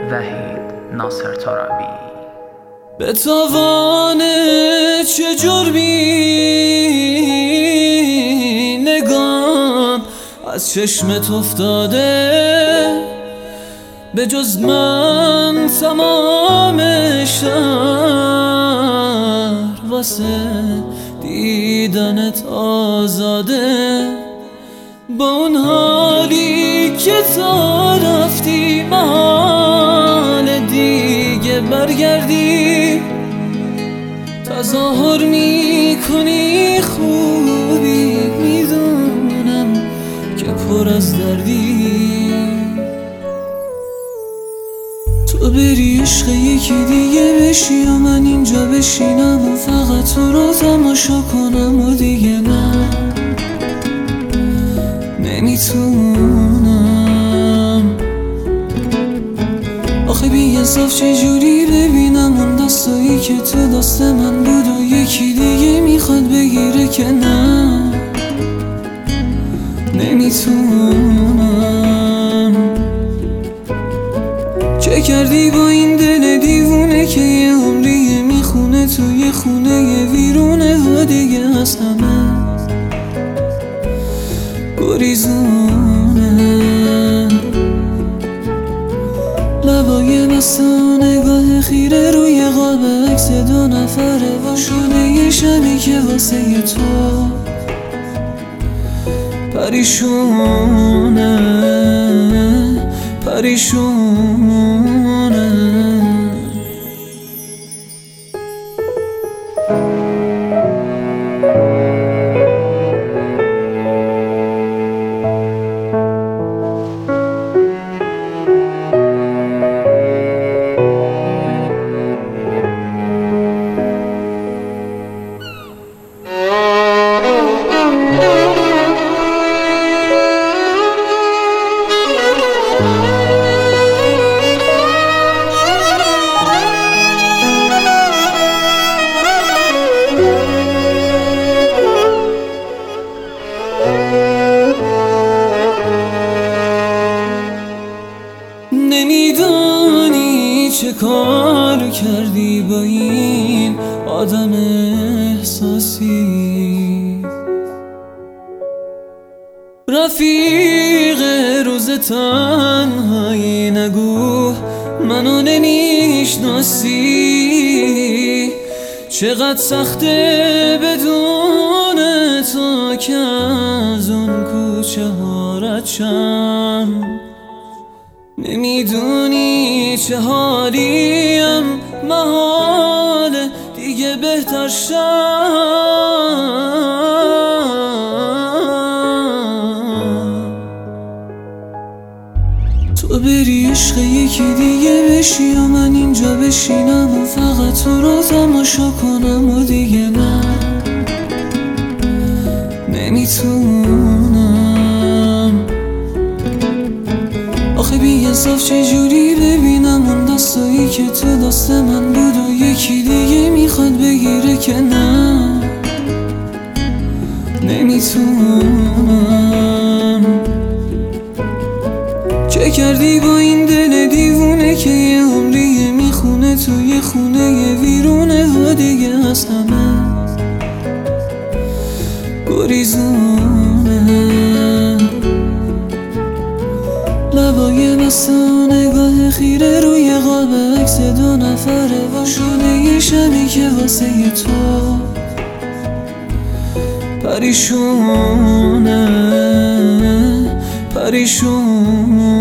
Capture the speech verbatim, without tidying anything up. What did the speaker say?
وحید ناصر ترابی. به تاوان چه جرمی نگام از چشمت افتاده، به جز من تمام شهر واسه دیدنت آزاده. با اون حالی که تا رفتی محال دیگه برگردی، تظاهر میکنی خوبی، میدونم که پر از دردی. تو بری عشق یکی دیگه بشی و من اینجا بشینم و فقط تو رو تماشا کنم و دیگه نه نمیتونم. آخه بی انصاف چجوری ببینم اون دستایی که تو دست من بود و یکی دیگه میخواد بگیره که نه نمیتونم. چه کردی با این دل دیوونه که یه عمریه میخونه توی خونه ویرونه و دیگه از همه گریزونه. لبای بسته و نگاه خیره روی قاب عکس دو نفره و شونه یه شبی که واسه تو پریشونه پریشونه. نمیدانی چه کار کردی با این آدم احساسی، رفیق روز تنهایی نگو منو نمیشناسی. چقدر سخته بدون تو که از اون کوچه ها رد شم. نمیدونی چه حالیم، محاله دیگه بهتر شم. تو بری عشق یکی دیگه بشی و من اینجا بشینم و فقط تو رو تماشا کنم و دیگه نه نمیتونم. آخه بی انصاف چجوری ببینم اون دستایی که تو دست من بود و یکی دیگه میخواد بگیره که نه نمیتونم. چه کردی با این دل دیوونه که یه عمریه میخونه توی خونه ویرونه و دیگه از همه گریزونه. لبای بسته و نگاه خیره روی قاب عکس دو نفره و شونه یه شبی که واسه تو پریشونه پریشونه.